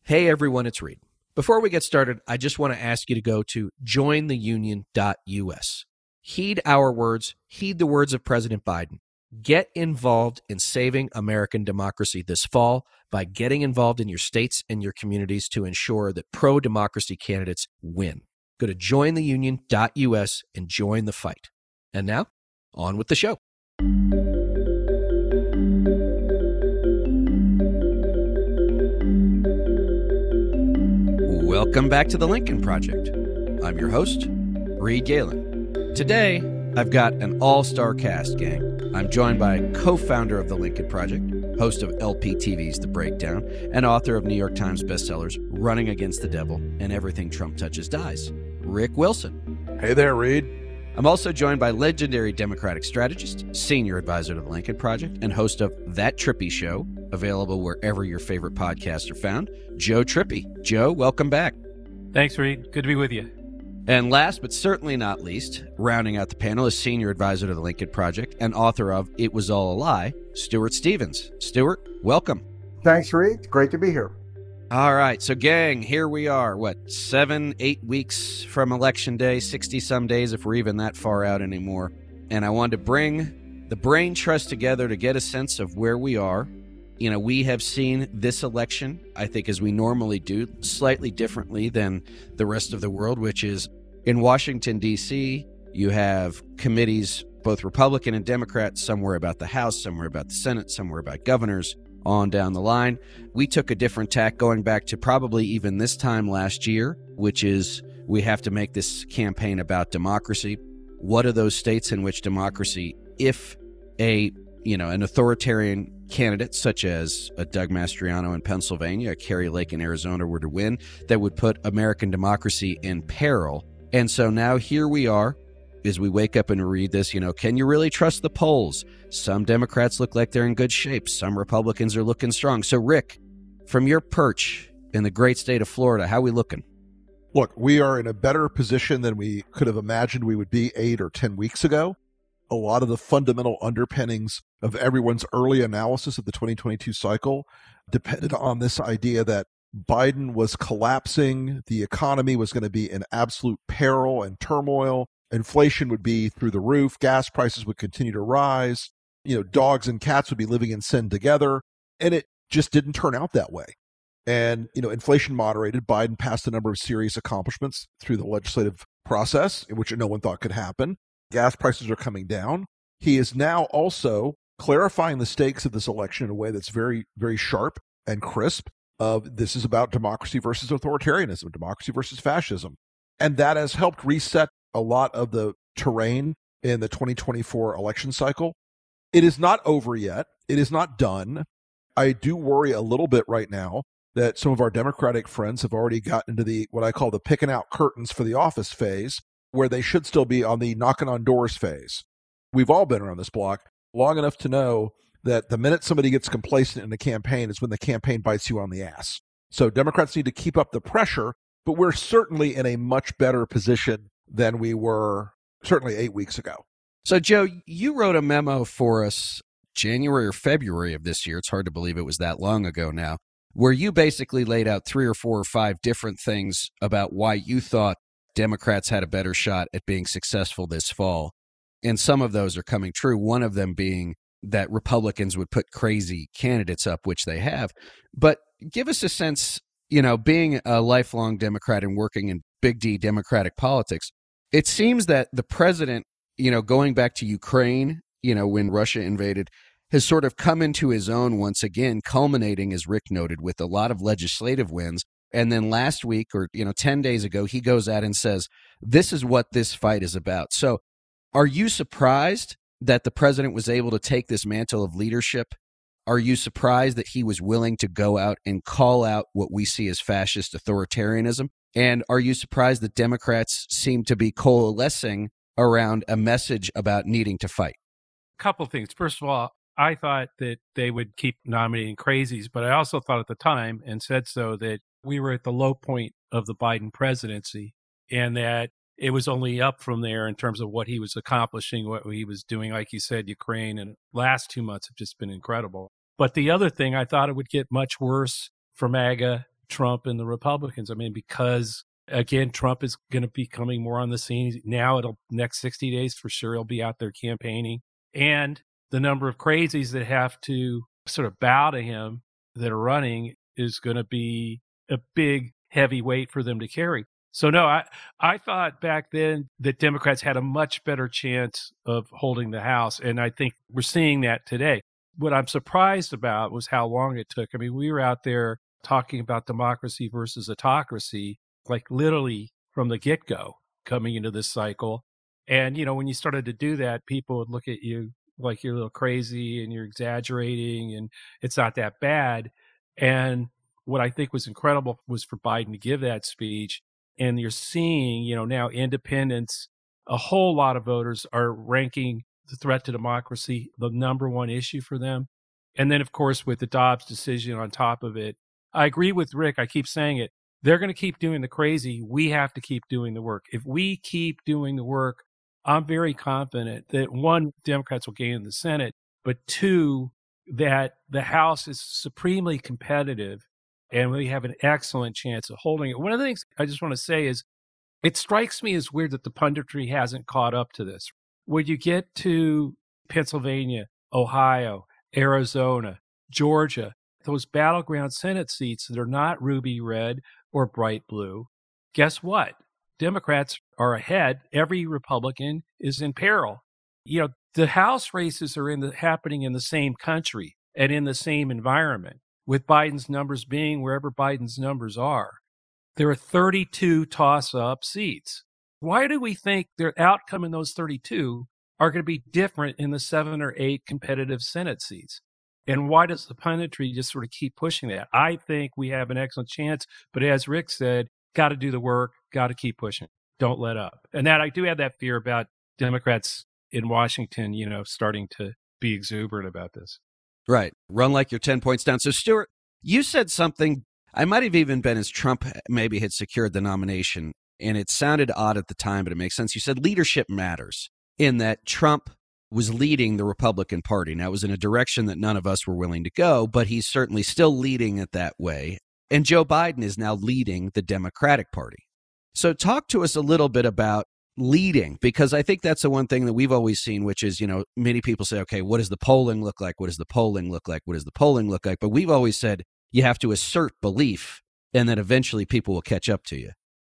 Hey everyone, it's Reed. Before we get started, I just want to ask you to go to jointheunion.us. Heed our words, heed the words of President Biden. Get involved in saving American democracy this fall by getting involved in your states and your communities to ensure that pro-democracy candidates win. Go to jointheunion.us and join the fight. And now, on with the show. Welcome back to the Lincoln Project. I'm your host, Reed Galen. Today, I've got an all-star cast, gang. I'm joined by co-founder of the Lincoln Project, host of LPTV's The Breakdown, and author of New York Times bestsellers Running Against the Devil and Everything Trump Touches Dies, Rick Wilson. Hey there, Reed. I'm also joined by legendary Democratic strategist, senior advisor to the Lincoln Project, and host of That Trippy Show, available wherever your favorite podcasts are found, Joe Trippi. Joe, welcome back. Thanks, Reed. Good to be with you. And last but certainly not least, rounding out the panel is senior advisor to the Lincoln Project and author of It Was All a Lie, Stuart Stevens. Stuart, welcome. Thanks, Reed. Great to be here. All right. So, gang, here we are, 7-8 weeks from Election Day, 60-some days if we're even that far out anymore. And I wanted to bring the brain trust together to get a sense of where we are. You know, we have seen this election, I think, as we normally do, slightly differently than the rest of the world, which is in Washington, D.C., you have committees, both Republican and Democrat, somewhere about the House, somewhere about the Senate, somewhere about governors, on down the line. We took a different tack going back to probably even this time last year, which is we have to make this campaign about democracy. What are those states in which democracy, if an authoritarian candidate such as a Doug Mastriano in Pennsylvania, a Kari Lake in Arizona were to win, that would put American democracy in peril. And so now here we are, as we wake up and read this, can you really trust the polls? Some Democrats look like they're in good shape. Some Republicans are looking strong. So, Rick, from your perch in the great state of Florida, how are we looking? Look, we are in a better position than we could have imagined we would be 8 or 10 weeks ago. A lot of the fundamental underpinnings of everyone's early analysis of the 2022 cycle depended on this idea that Biden was collapsing, the economy was going to be in absolute peril and turmoil, inflation would be through the roof, gas prices would continue to rise, dogs and cats would be living in sin together, and it just didn't turn out that way. And, inflation moderated, Biden passed a number of serious accomplishments through the legislative process, which no one thought could happen. Gas prices are coming down. He is now also clarifying the stakes of this election in a way that's very, very sharp and crisp. This is about democracy versus authoritarianism, democracy versus fascism. And that has helped reset a lot of the terrain in the 2024 election cycle. It is not over yet. It is not done. I do worry a little bit right now that some of our Democratic friends have already gotten into what I call the picking out curtains for the office phase, where they should still be on the knocking on doors phase. We've all been around this block long enough to know that the minute somebody gets complacent in a campaign is when the campaign bites you on the ass. So Democrats need to keep up the pressure, but we're certainly in a much better position than we were certainly 8 weeks ago. So, Joe, you wrote a memo for us January or February of this year. It's hard to believe it was that long ago now, where you basically laid out 3 or 4 or 5 different things about why you thought Democrats had a better shot at being successful this fall. And some of those are coming true, one of them being that Republicans would put crazy candidates up, which they have. But give us a sense, being a lifelong Democrat and working in big D Democratic politics, it seems that the president, going back to Ukraine, when Russia invaded, has sort of come into his own once again, culminating, as Rick noted, with a lot of legislative wins. And then last week or, 10 days ago, he goes out and says, this is what this fight is about. So are you surprised that the president was able to take this mantle of leadership? Are you surprised that he was willing to go out and call out what we see as fascist authoritarianism? And are you surprised that Democrats seem to be coalescing around a message about needing to fight? A couple of things. First of all, I thought that they would keep nominating crazies, but I also thought at the time, and said so, that we were at the low point of the Biden presidency and that it was only up from there in terms of what he was accomplishing, what he was doing. Like you said, Ukraine and last 2 months have just been incredible. But the other thing, I thought it would get much worse for MAGA Trump and the Republicans. I mean, because again, Trump is going to be coming more on the scene. Now next 60 days for sure, he'll be out there campaigning. And the number of crazies that have to sort of bow to him that are running is going to be a big, heavy weight for them to carry. So no, I thought back then that Democrats had a much better chance of holding the House. And I think we're seeing that today. What I'm surprised about was how long it took. I mean, we were out there talking about democracy versus autocracy, like literally from the get-go coming into this cycle. And, when you started to do that, people would look at you like you're a little crazy and you're exaggerating and it's not that bad. And what I think was incredible was for Biden to give that speech. And you're seeing, now independents, a whole lot of voters are ranking the threat to democracy the number one issue for them. And then, of course, with the Dobbs decision on top of it, I agree with Rick. I keep saying it. They're going to keep doing the crazy. We have to keep doing the work. If we keep doing the work, I'm very confident that one, Democrats will gain in the Senate, but two, that the House is supremely competitive and we have an excellent chance of holding it. One of the things I just want to say is it strikes me as weird that the punditry hasn't caught up to this. When you get to Pennsylvania, Ohio, Arizona, Georgia, those battleground Senate seats that are not ruby red or bright blue, guess what? Democrats are ahead. Every Republican is in peril. The House races are happening in the same country and in the same environment, with Biden's numbers being wherever Biden's numbers are. There are 32 toss-up seats. Why do we think their outcome in those 32 are going to be different in the 7 or 8 competitive Senate seats? And why does the punditry just sort of keep pushing that? I think we have an excellent chance, but as Rick said, got to do the work, got to keep pushing. Don't let up. And that I do have that fear about Democrats in Washington, starting to be exuberant about this. Right. Run like you're 10 points down. So, Stuart, you said something, I might have even been as Trump maybe had secured the nomination, and it sounded odd at the time, but it makes sense. You said leadership matters, in that Trump was leading the Republican Party. Now, it was in a direction that none of us were willing to go, but he's certainly still leading it that way. And Joe Biden is now leading the Democratic Party. So talk to us a little bit about leading, because I think that's the one thing that we've always seen, which is, many people say, okay, what does the polling look like? What does the polling look like? What does the polling look like? But we've always said you have to assert belief and then eventually people will catch up to you.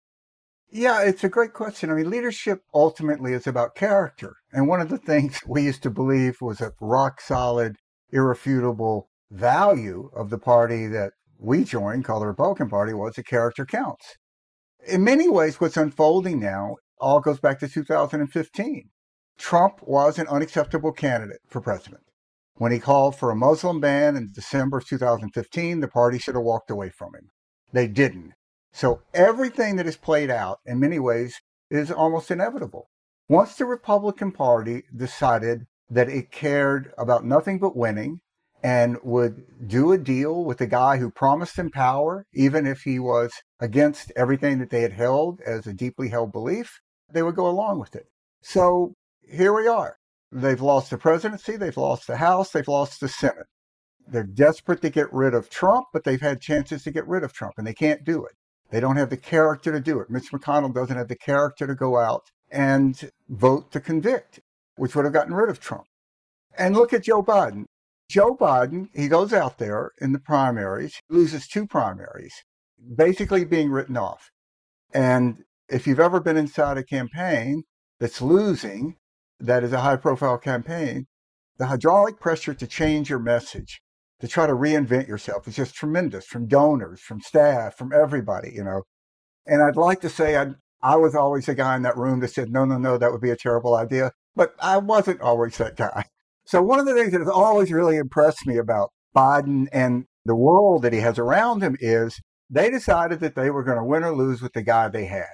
Yeah, it's a great question. I mean, leadership ultimately is about character. And one of the things we used to believe was a rock solid, irrefutable value of the party that we joined, called the Republican Party, was that character counts. In many ways, what's unfolding now all goes back to 2015. Trump was an unacceptable candidate for president. When he called for a Muslim ban in December of 2015, the party should have walked away from him. They didn't. So everything that has played out in many ways is almost inevitable. Once the Republican Party decided that it cared about nothing but winning and would do a deal with the guy who promised them power, even if he was against everything that they had held as a deeply held belief, they would go along with it. So here we are. They've lost the presidency, they've lost the House, they've lost the Senate. They're desperate to get rid of Trump, but they've had chances to get rid of Trump, and they can't do it. They don't have the character to do it. Mitch McConnell doesn't have the character to go out and vote to convict, which would have gotten rid of Trump. And look at Joe Biden. Joe Biden, he goes out there in the primaries, loses 2 primaries, basically being written off. And if you've ever been inside a campaign that's losing, that is a high-profile campaign, the hydraulic pressure to change your message, to try to reinvent yourself, is just tremendous, from donors, from staff, from everybody, And I'd like to say I was always the guy in that room that said, no, that would be a terrible idea. But I wasn't always that guy. So one of the things that has always really impressed me about Biden and the world that he has around him is they decided that they were going to win or lose with the guy they had.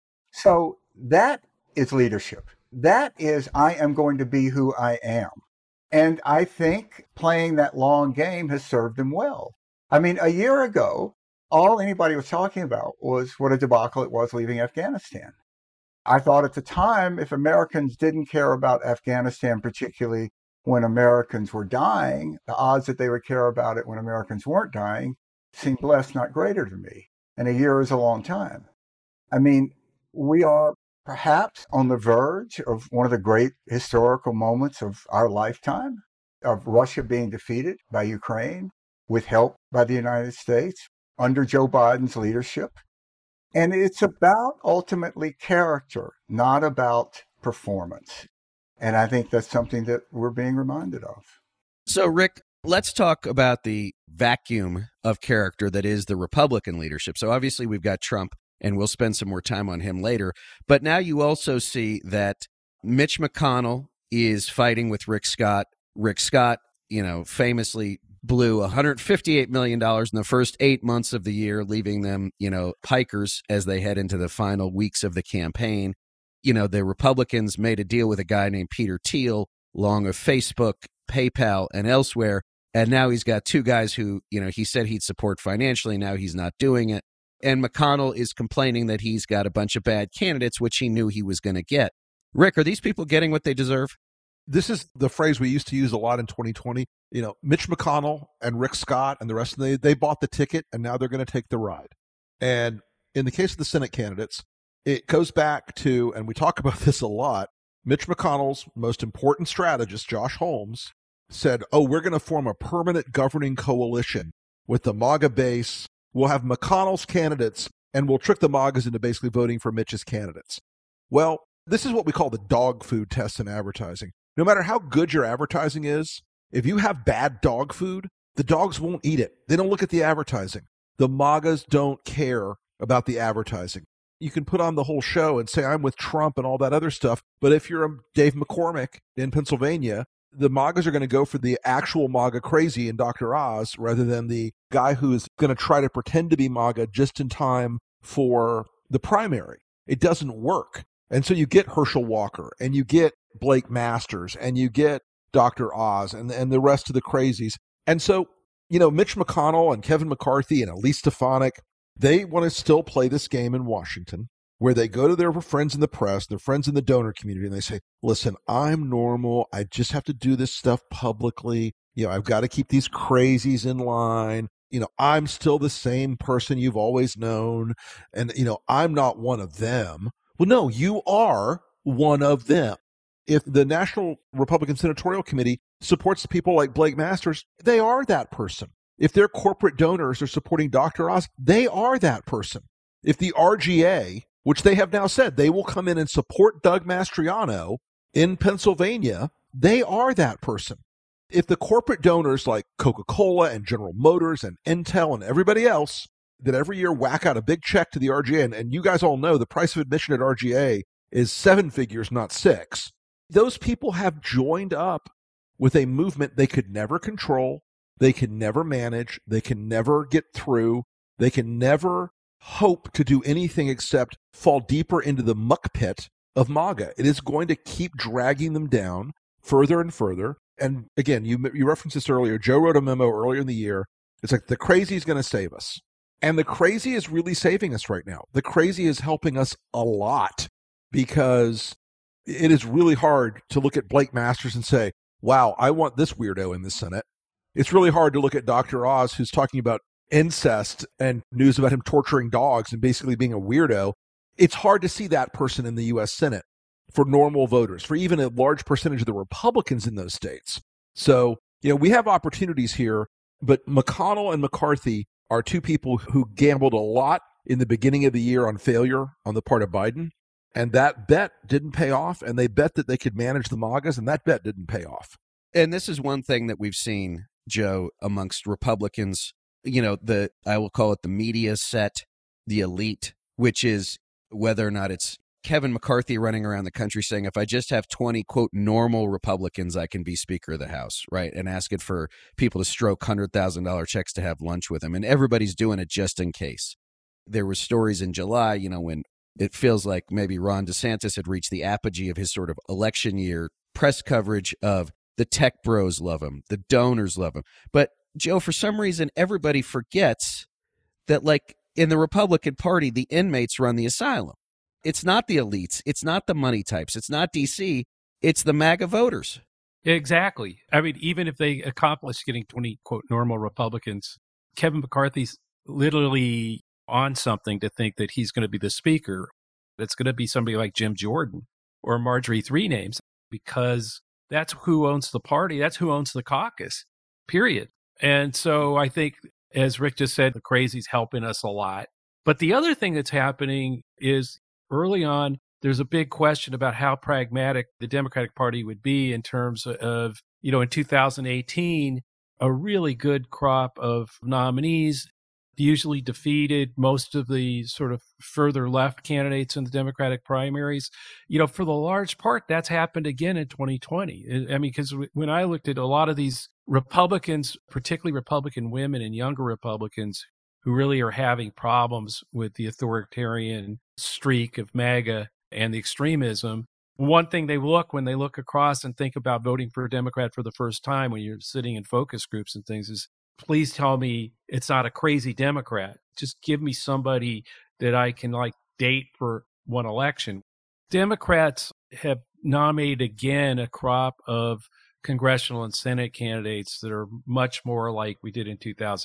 So that is leadership. That is, I am going to be who I am. And I think playing that long game has served them well. I mean, a year ago, all anybody was talking about was what a debacle it was leaving Afghanistan. I thought at the time, if Americans didn't care about Afghanistan, particularly when Americans were dying, the odds that they would care about it when Americans weren't dying seemed less, not greater to me. And a year is a long time. I mean, we are perhaps on the verge of one of the great historical moments of our lifetime, of Russia being defeated by Ukraine with help by the United States under Joe Biden's leadership. And it's about ultimately character, not about performance. And I think that's something that we're being reminded of. So, Rick, let's talk about the vacuum of character that is the Republican leadership. So obviously we've got Trump, and we'll spend some more time on him later. But now you also see that Mitch McConnell is fighting with Rick Scott. Rick Scott, famously blew $158 million in the first 8 months of the year, leaving them, pikers as they head into the final weeks of the campaign. The Republicans made a deal with a guy named Peter Thiel, along with Facebook, PayPal, and elsewhere. And now he's got two guys who, he said he'd support financially. Now he's not doing it. And McConnell is complaining that he's got a bunch of bad candidates, which he knew he was going to get. Rick, are these people getting what they deserve? This is the phrase we used to use a lot in 2020. Mitch McConnell and Rick Scott and the rest of them, they bought the ticket, and now they're going to take the ride. And in the case of the Senate candidates, it goes back to, and we talk about this a lot, Mitch McConnell's most important strategist, Josh Holmes, said, we're going to form a permanent governing coalition with the MAGA base. We'll have McConnell's candidates, and we'll trick the MAGAs into basically voting for Mitch's candidates. Well, this is what we call the dog food test in advertising. No matter how good your advertising is, if you have bad dog food, the dogs won't eat it. They don't look at the advertising. The MAGAs don't care about the advertising. You can put on the whole show and say, I'm with Trump and all that other stuff. But if you're Dave McCormick in Pennsylvania, the MAGAs are going to go for the actual MAGA crazy in Dr. Oz rather than the guy who is going to try to pretend to be MAGA just in time for the primary. It doesn't work. And so you get Herschel Walker and you get Blake Masters and you get Dr. Oz and the rest of the crazies. And so, Mitch McConnell and Kevin McCarthy and Elise Stefanik, they want to still play this game in Washington where they go to their friends in the press, their friends in the donor community, and they say, listen, I'm normal. I just have to do this stuff publicly. I've got to keep these crazies in line. I'm still the same person you've always known. And, I'm not one of them. Well, no, you are one of them. If the National Republican Senatorial Committee supports people like Blake Masters, they are that person. If their corporate donors are supporting Dr. Oz, they are that person. If the RGA, which they have now said they will come in and support Doug Mastriano in Pennsylvania, they are that person. If the corporate donors like Coca-Cola and General Motors and Intel and everybody else that every year whack out a big check to the RGA, and you guys all know the price of admission at RGA is 7 figures, not 6. Those people have joined up with a movement they could never control, they can never manage, they can never get through, they can never hope to do anything except fall deeper into the muck pit of MAGA. It is going to keep dragging them down further and further. And again, you referenced this earlier. Joe wrote a memo earlier in the year. It's like the crazy is going to save us. And the crazy is really saving us right now. The crazy is helping us a lot because it is really hard to look at Blake Masters and say, wow, I want this weirdo in the Senate. It's really hard to look at Dr. Oz, who's talking about incest and news about him torturing dogs and basically being a weirdo. It's hard to see that person in the U.S. Senate for normal voters, for even a large percentage of the Republicans in those states. So, we have opportunities here, but McConnell and McCarthy are two people who gambled a lot in the beginning of the year on failure on the part of Biden. And that bet didn't pay off. And they bet that they could manage the MAGAs, and that bet didn't pay off. And this is one thing that we've seen, Joe, amongst Republicans, I will call it the media set, the elite, which is whether or not it's Kevin McCarthy running around the country saying, if I just have 20, quote, normal Republicans, I can be Speaker of the House, right? And asking for people to stroke $100,000 checks to have lunch with him. And everybody's doing it just in case. There were stories in July, when it feels like maybe Ron DeSantis had reached the apogee of his sort of election year press coverage of the tech bros love him, the donors love him. But Joe, for some reason, everybody forgets that, like, in the Republican Party, the inmates run the asylum. It's not the elites. It's not the money types. It's not D.C. It's the MAGA voters. Exactly. I mean, even if they accomplish getting 20, quote, normal Republicans, Kevin McCarthy's literally on something to think that he's going to be the speaker. It's going to be somebody like Jim Jordan or Marjorie Three Names, because that's who owns the party. That's who owns the caucus, period. And so I think, as Rick just said, the crazy's helping us a lot. But the other thing that's happening is early on, there's a big question about how pragmatic the Democratic Party would be in terms of, in 2018, a really good crop of nominees usually defeated most of the sort of further left candidates in the Democratic primaries. For the large part, that's happened again in 2020. I mean, because when I looked at a lot of these Republicans, particularly Republican women and younger Republicans who really are having problems with the authoritarian streak of MAGA and the extremism, one thing they look when they look across and think about voting for a Democrat for the first time when you're sitting in focus groups and things is, please tell me it's not a crazy Democrat. Just give me somebody that I can date for one election. Democrats have nominated again a crop of congressional and Senate candidates that are much more like we did in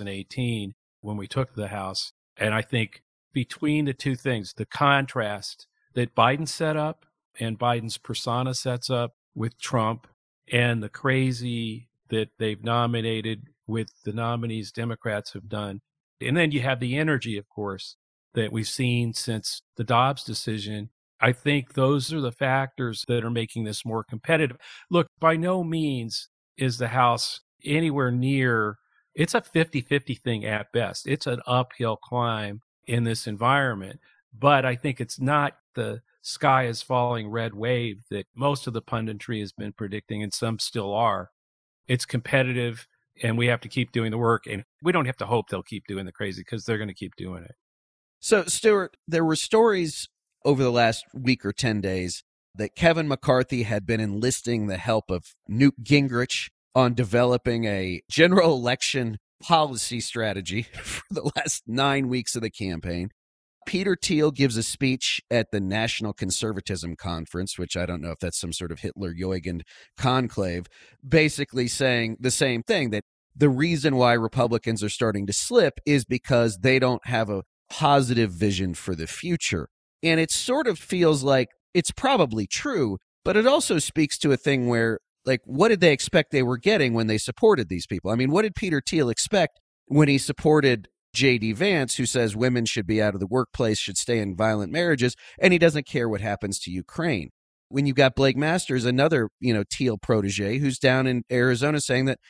2018 when we took the House. And I think between the two things, the contrast that Biden set up and Biden's persona sets up with Trump, and the crazy that they've nominated with the nominees Democrats have done. And then you have the energy, of course, that we've seen since the Dobbs decision. I think those are the factors that are making this more competitive. Look, by no means is the House anywhere near, it's a 50-50 thing at best. It's an uphill climb in this environment. But I think it's not the sky is falling red wave that most of the punditry has been predicting, and some still are. It's competitive, and we have to keep doing the work. And we don't have to hope they'll keep doing the crazy, because they're going to keep doing it. So, Stuart, there were stories over the last week or 10 days that Kevin McCarthy had been enlisting the help of Newt Gingrich on developing a general election policy strategy for the last 9 weeks of the campaign. Peter Thiel gives a speech at the National Conservatism Conference, which I don't know if that's some sort of Hitler-Jugend conclave, basically saying the same thing, that the reason why Republicans are starting to slip is because they don't have a positive vision for the future. And it sort of feels like it's probably true, but it also speaks to a thing where, what did they expect they were getting when they supported these people? I mean, what did Peter Thiel expect when he supported J.D. Vance, who says women should be out of the workplace, should stay in violent marriages, and he doesn't care what happens to Ukraine? When you got Blake Masters, another, Thiel protege, who's down in Arizona saying that,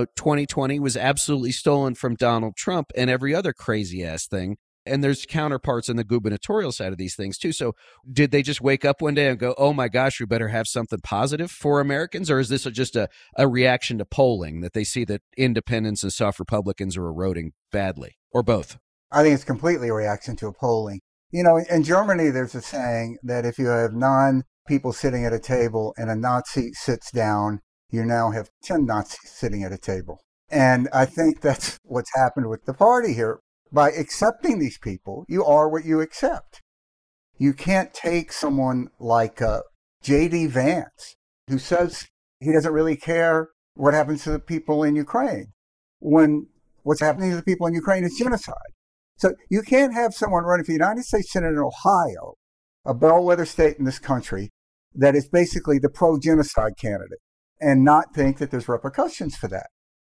2020 was absolutely stolen from Donald Trump and every other crazy ass thing. And there's counterparts on the gubernatorial side of these things, too. So did they just wake up one day and go, oh, my gosh, we better have something positive for Americans? Or is this just a reaction to polling, that they see that independents and soft Republicans are eroding badly, or both? I think it's completely a reaction to polling. In Germany, there's a saying that if you have 9 people sitting at a table and a Nazi sits down, you now have 10 Nazis sitting at a table. And I think that's what's happened with the party here. By accepting these people, you are what you accept. You can't take someone like J.D. Vance, who says he doesn't really care what happens to the people in Ukraine, when what's happening to the people in Ukraine is genocide. So you can't have someone running for the United States Senate in Ohio, a bellwether state in this country, that is basically the pro-genocide candidate, and not think that there's repercussions for that.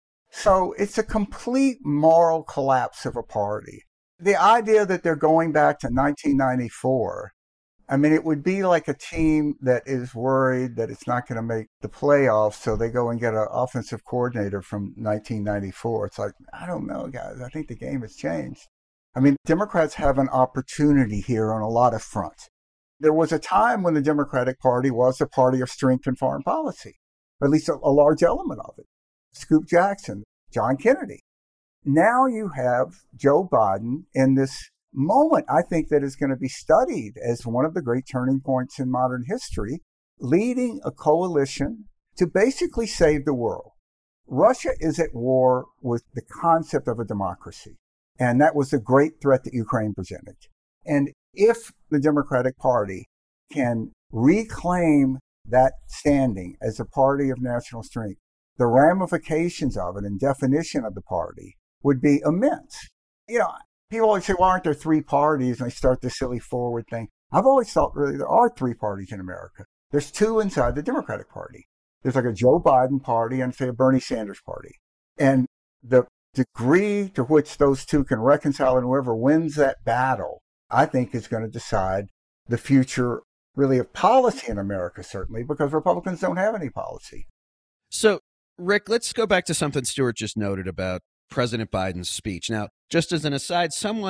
So it's a complete moral collapse of a party. The idea that they're going back to 1994, it would be like a team that is worried that it's not going to make the playoffs, so they go and get an offensive coordinator from 1994. It's like, I don't know, guys. I think the game has changed. Democrats have an opportunity here on a lot of fronts. There was a time when the Democratic Party was a party of strength in foreign policy, or at least a large element of it. Scoop Jackson, John Kennedy. Now you have Joe Biden in this moment, I think, that is going to be studied as one of the great turning points in modern history, leading a coalition to basically save the world. Russia is at war with the concept of a democracy, and that was the great threat that Ukraine presented. And if the Democratic Party can reclaim that standing as a party of national strength, the ramifications of it and definition of the party would be immense. people always say, well, aren't there three parties? And they start this silly forward thing. I've always thought really there are three parties in America. There's two inside the Democratic Party. There's like a Joe Biden party and, say, a Bernie Sanders party. And the degree to which those two can reconcile and whoever wins that battle, I think, is going to decide the future, really, of policy in America, certainly, because Republicans don't have any policy. So, Rick, let's go back to something Stuart just noted about President Biden's speech. Now, just as an aside,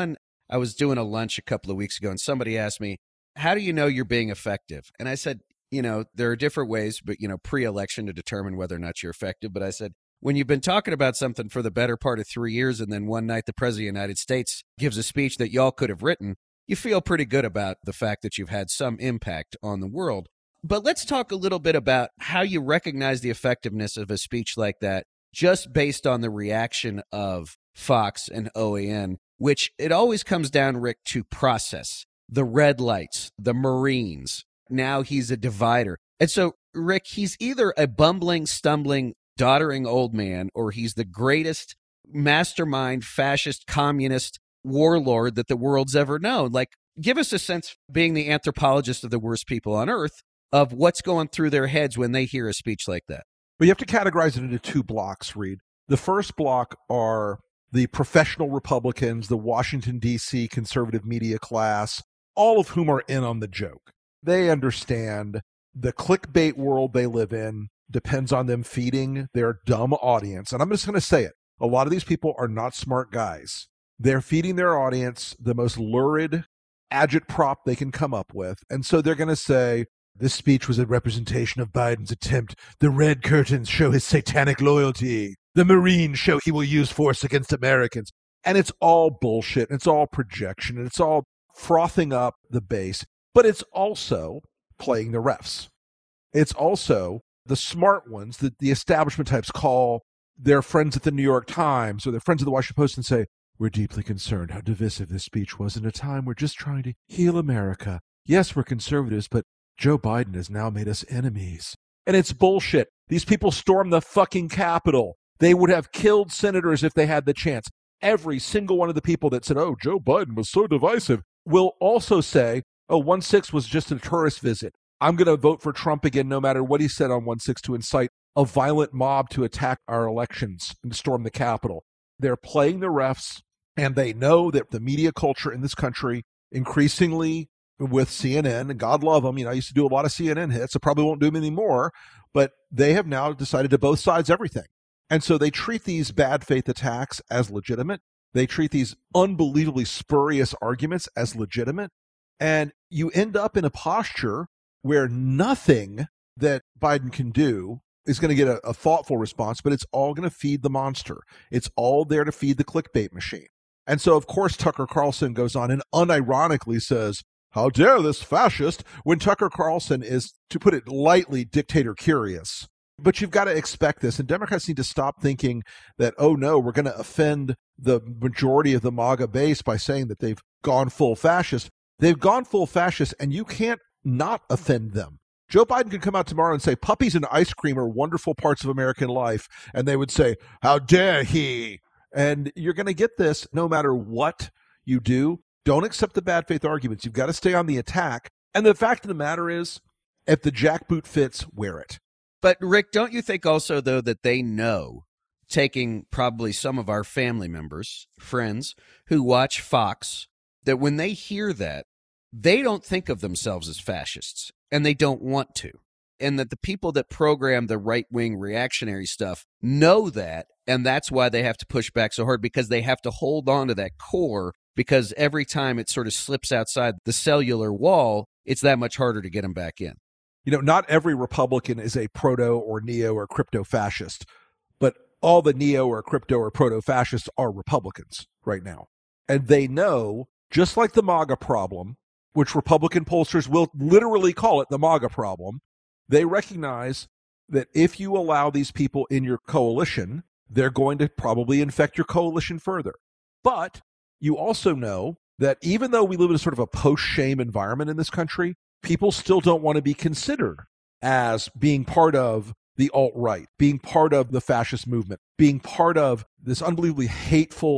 I was doing a lunch a couple of weeks ago, and somebody asked me, how do you know you're being effective? And I said, there are different ways, but, pre-election to determine whether or not you're effective. But I said, when you've been talking about something for the better part of 3 years, and then one night the President of the United States gives a speech that y'all could have written, you feel pretty good about the fact that you've had some impact on the world. But let's talk a little bit about how you recognize the effectiveness of a speech like that, just based on the reaction of Fox and OAN, which it always comes down, Rick, to process. The red lights, the Marines. Now he's a divider. And so, Rick, he's either a bumbling, stumbling, doddering old man, or he's the greatest mastermind, fascist, communist warlord that the world's ever known. Like, give us a sense, being the anthropologist of the worst people on earth, of what's going through their heads when they hear a speech like that. But you have to categorize it into two blocks, Reed. The first block are the professional Republicans, the Washington, D.C. conservative media class, all of whom are in on the joke. They understand the clickbait world they live in depends on them feeding their dumb audience. And I'm just going to say it. A lot of these people are not smart guys. They're feeding their audience the most lurid agitprop they can come up with. And so they're going to say, this speech was a representation of Biden's attempt. The red curtains show his satanic loyalty. The Marines show he will use force against Americans. And it's all bullshit. And it's all projection. And it's all frothing up the base. But it's also playing the refs. It's also the smart ones that the establishment types call their friends at the New York Times or their friends at the Washington Post and say, we're deeply concerned how divisive this speech was in a time we're just trying to heal America. Yes, we're conservatives, but Joe Biden has now made us enemies. And it's bullshit. These people stormed the fucking Capitol. They would have killed senators if they had the chance. Every single one of the people that said, oh, Joe Biden was so divisive, will also say, oh, 1/6 was just a tourist visit. I'm going to vote for Trump again no matter what he said on 1/6 to incite a violent mob to attack our elections and storm the Capitol. They're playing the refs, and they know that the media culture in this country, increasingly with CNN, and God love them, I used to do a lot of CNN hits. I probably won't do them anymore, but they have now decided to both sides everything. And so they treat these bad faith attacks as legitimate. They treat these unbelievably spurious arguments as legitimate. And you end up in a posture where nothing that Biden can do is going to get a thoughtful response, but it's all going to feed the monster. It's all there to feed the clickbait machine. And so, of course, Tucker Carlson goes on and unironically says, how dare this fascist, when Tucker Carlson is, to put it lightly, dictator curious. But you've got to expect this, and Democrats need to stop thinking that, oh no, we're going to offend the majority of the MAGA base by saying that they've gone full fascist. They've gone full fascist, and you can't not offend them. Joe Biden could come out tomorrow and say, puppies and ice cream are wonderful parts of American life, and they would say, how dare he? And you're going to get this no matter what you do. Don't accept the bad faith arguments. You've got to stay on the attack. And the fact of the matter is, if the jackboot fits, wear it. But Rick, don't you think also, though, that they know, taking probably some of our family members, friends who watch Fox, that when they hear that, they don't think of themselves as fascists, and they don't want to. And that the people that program the right-wing reactionary stuff know that, and that's why they have to push back so hard, because they have to hold on to that core, because every time it sort of slips outside the cellular wall, it's that much harder to get them back in. Not every Republican is a proto or neo or crypto fascist, but all the neo or crypto or proto fascists are Republicans right now. And they know, just like the MAGA problem, which Republican pollsters will literally call it the MAGA problem, they recognize that if you allow these people in your coalition, they're going to probably infect your coalition further. But you also know that even though we live in a sort of a post-shame environment in this country, people still don't want to be considered as being part of the alt-right, being part of the fascist movement, being part of this unbelievably hateful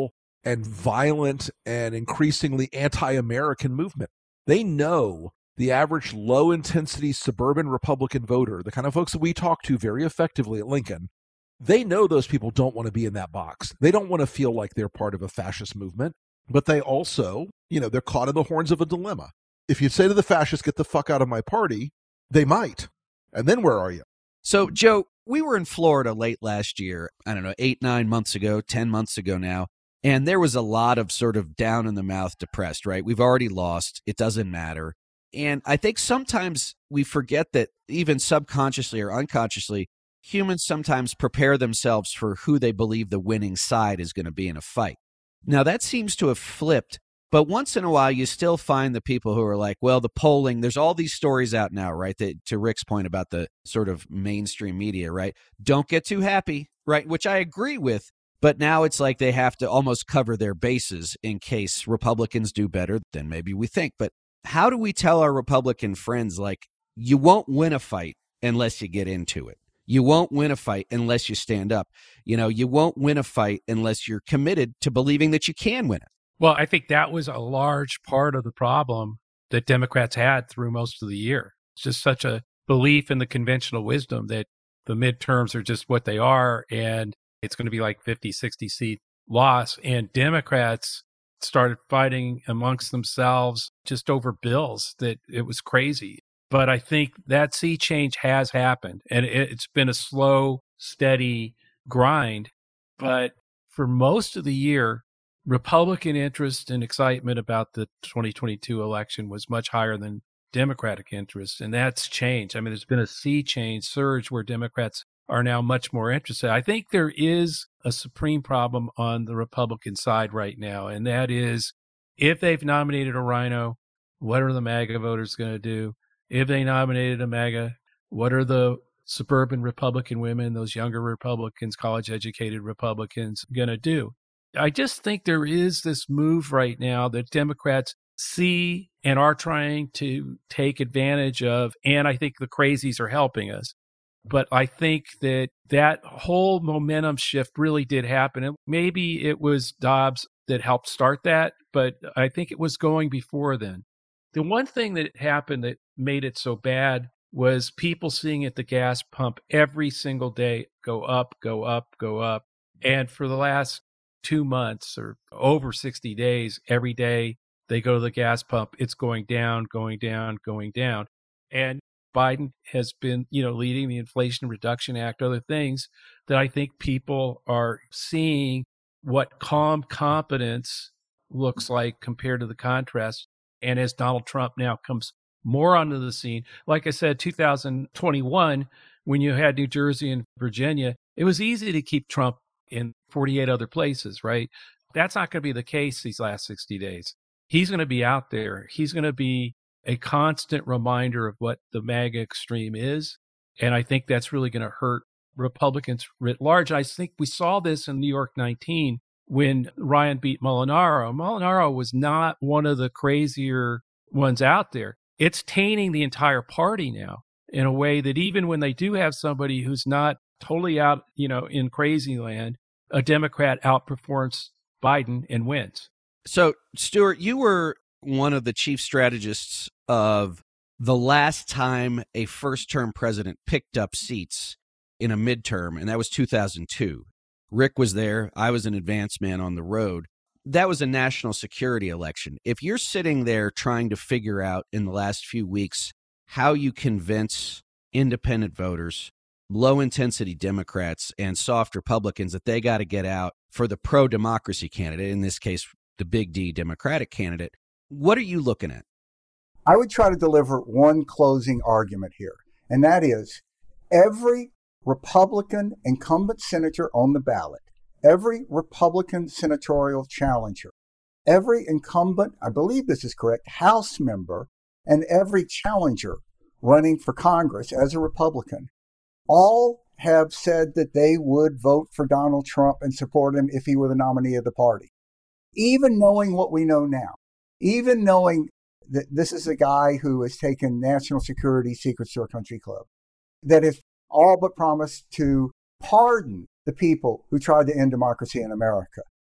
and violent and increasingly anti-American movement. They know the average low-intensity suburban Republican voter, the kind of folks that we talk to very effectively at Lincoln, they know those people don't want to be in that box. They don't want to feel like they're part of a fascist movement, but they also, they're caught in the horns of a dilemma. If you say to the fascists, get the fuck out of my party, they might. And then where are you? So, Joe, we were in Florida late last year, 8, 9 months ago, 10 months ago now, and there was a lot of sort of down in the mouth depressed, right? We've already lost. It doesn't matter. And I think sometimes we forget that even subconsciously or unconsciously, humans sometimes prepare themselves for who they believe the winning side is going to be in a fight. Now, that seems to have flipped, but once in a while, you still find the people who are like, well, the polling, there's all these stories out now, right? That, to Rick's point about the sort of mainstream media, right? Don't get too happy, right? Which I agree with. But now it's like they have to almost cover their bases in case Republicans do better than maybe we think. But how do we tell our Republican friends, like, you won't win a fight unless you get into it? You won't win a fight unless you stand up. You won't win a fight unless you're committed to believing that you can win it. Well, I think that was a large part of the problem that Democrats had through most of the year. It's just such a belief in the conventional wisdom that the midterms are just what they are, and it's going to be like 50, 60 seat loss. And Democrats started fighting amongst themselves just over bills that it was crazy. But I think that sea change has happened, and it's been a slow, steady grind. But for most of the year, Republican interest and excitement about the 2022 election was much higher than Democratic interest, and that's changed. I mean, there's been a sea change surge where Democrats are now much more interested. I think there is a supreme problem on the Republican side right now, and that is, if they've nominated a rhino, what are the MAGA voters going to do? If they nominated a MAGA, what are the suburban Republican women, those younger Republicans, college-educated Republicans, going to do? I just think there is this move right now that Democrats see and are trying to take advantage of, and I think the crazies are helping us. But I think that whole momentum shift really did happen. And maybe it was Dobbs that helped start that, but I think it was going before then. The one thing that happened that made it so bad was people seeing at the gas pump every single day go up, go up, go up. And for the last 2 months or over 60 days, every day they go to the gas pump, it's going down, going down, going down. And Biden has been, leading the Inflation Reduction Act, other things that I think people are seeing what calm competence looks like compared to the contrast. And as Donald Trump now comes more onto the scene, like I said, 2021, when you had New Jersey and Virginia, it was easy to keep Trump in 48 other places, right? That's not going to be the case these last 60 days. He's going to be out there. He's going to be a constant reminder of what the MAGA extreme is. And I think that's really going to hurt Republicans writ large. I think we saw this in New York 19 when Ryan beat Molinaro. Molinaro was not one of the crazier ones out there. It's tainting the entire party now in a way that even when they do have somebody who's not totally out, in crazy land, a Democrat outperforms Biden and wins. So, Stuart, you were one of the chief strategists of the last time a first-term president picked up seats in a midterm, and that was 2002. Rick was there. I was an advance man on the road. That was a national security election. If you're sitting there trying to figure out in the last few weeks how you convince independent voters, low-intensity Democrats, and soft Republicans that they got to get out for the pro-democracy candidate, in this case, the big D Democratic candidate, what are you looking at? I would try to deliver one closing argument here, and that is every Republican incumbent senator on the ballot, every Republican senatorial challenger, every incumbent, I believe this is correct, House member, and every challenger running for Congress as a Republican, all have said that they would vote for Donald Trump and support him if he were the nominee of the party. Even knowing what we know now, even knowing that this is a guy who has taken national security secrets to a country club, that has all but promised to pardon the people who tried to end democracy in America.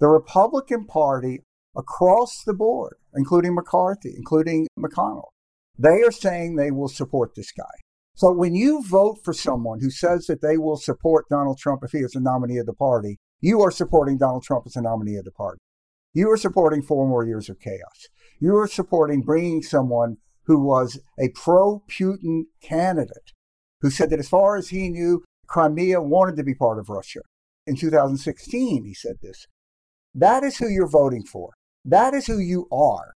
The Republican Party across the board, including McCarthy, including McConnell, they are saying they will support this guy. So when you vote for someone who says that they will support Donald Trump if he is the nominee of the party, you are supporting Donald Trump as the nominee of the party. You are supporting 4 more years of chaos. You are supporting bringing someone who was a pro-Putin candidate, who said that as far as he knew, Crimea wanted to be part of Russia. In 2016, he said this. That is who you're voting for. That is who you are.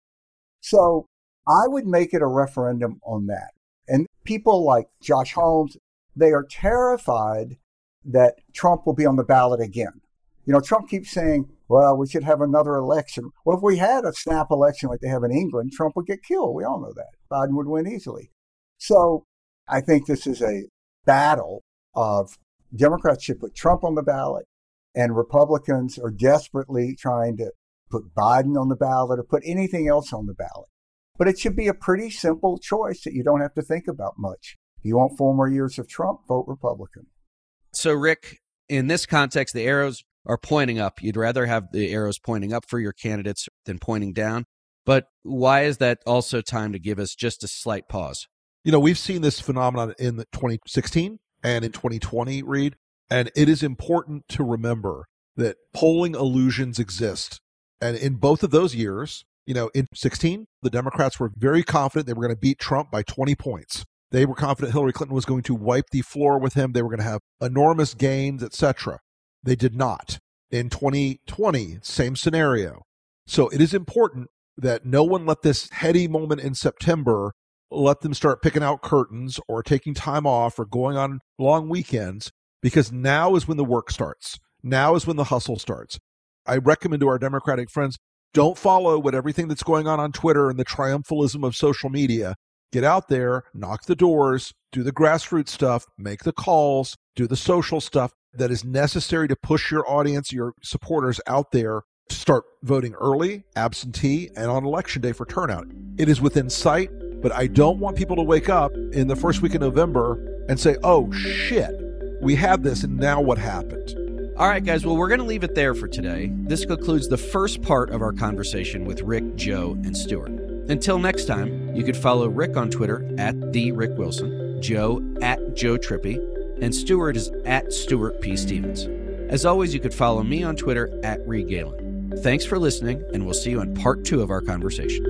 So I would make it a referendum on that. And people like Josh Holmes, they are terrified that Trump will be on the ballot again. You know, Trump keeps saying, well, we should have another election. Well, if we had a snap election like they have in England, Trump would get killed. We all know that. Biden would win easily. So I think this is a battle of Democrats should put Trump on the ballot, and Republicans are desperately trying to put Biden on the ballot or put anything else on the ballot. But it should be a pretty simple choice that you don't have to think about much. If you want 4 more years of Trump, vote Republican. So, Rick, in this context, the arrows are pointing up. You'd rather have the arrows pointing up for your candidates than pointing down. But why is that also time to give us just a slight pause? You know, we've seen this phenomenon in 2016 and in 2020, Reed, and it is important to remember that polling illusions exist. And in both of those years, you know, in 2016, the Democrats were very confident they were going to beat Trump by 20 points. They were confident Hillary Clinton was going to wipe the floor with him. They were going to have enormous gains, etc. They did not. In 2020, same scenario. So it is important that no one let this heady moment in September let them start picking out curtains or taking time off or going on long weekends, because now is when the work starts. Now is when the hustle starts. I recommend to our Democratic friends, don't follow what everything that's going on Twitter and the triumphalism of social media. Get out there, knock the doors, do the grassroots stuff, make the calls, do the social stuff that is necessary to push your audience, your supporters out there to start voting early, absentee, and on election day for turnout. It is within sight, but I don't want people to wake up in the first week of November and say, oh, shit, we had this, and now what happened? All right, guys. Well, we're going to leave it there for today. This concludes the first part of our conversation with Rick, Joe, and Stuart. Until next time, you could follow Rick on Twitter at @TheRickWilson, Joe at Joe Trippi, and Stuart is at Stuart P. Stevens. As always, you could follow me on Twitter at Reed Galen. Thanks for listening, and we'll see you on part 2 of our conversation.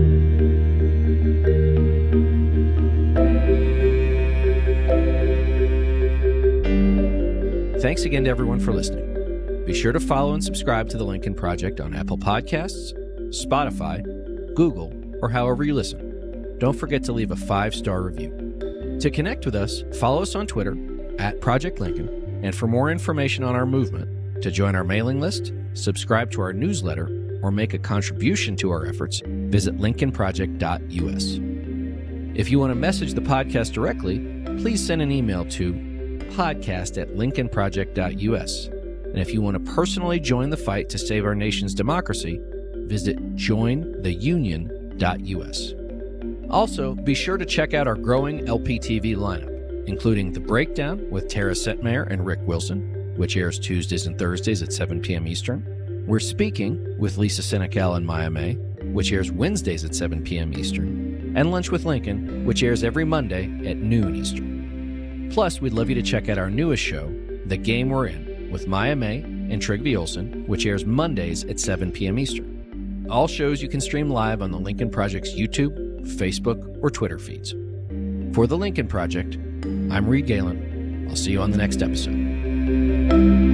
Thanks again to everyone for listening. Be sure to follow and subscribe to The Lincoln Project on Apple Podcasts, Spotify, Google, or however you listen. Don't forget to leave a 5-star review. To connect with us, follow us on Twitter at Project Lincoln, and for more information on our movement, to join our mailing list, subscribe to our newsletter, or make a contribution to our efforts, visit lincolnproject.us. If you want to message the podcast directly, please send an email to podcast@lincolnproject.us. And if you want to personally join the fight to save our nation's democracy, visit jointheunion.us. Also, be sure to check out our growing LPTV lineup, including The Breakdown with Tara Setmeyer and Rick Wilson, which airs Tuesdays and Thursdays at 7 p.m. Eastern. We're Speaking with Lisa Senecal and Maya May, which airs Wednesdays at 7 p.m. Eastern. And Lunch with Lincoln, which airs every Monday at noon Eastern. Plus, we'd love you to check out our newest show, The Game We're In, with Maya May and Trygve Olsen, which airs Mondays at 7 p.m. Eastern. All shows you can stream live on the Lincoln Project's YouTube, Facebook, or Twitter feeds. For The Lincoln Project, I'm Reed Galen. I'll see you on the next episode.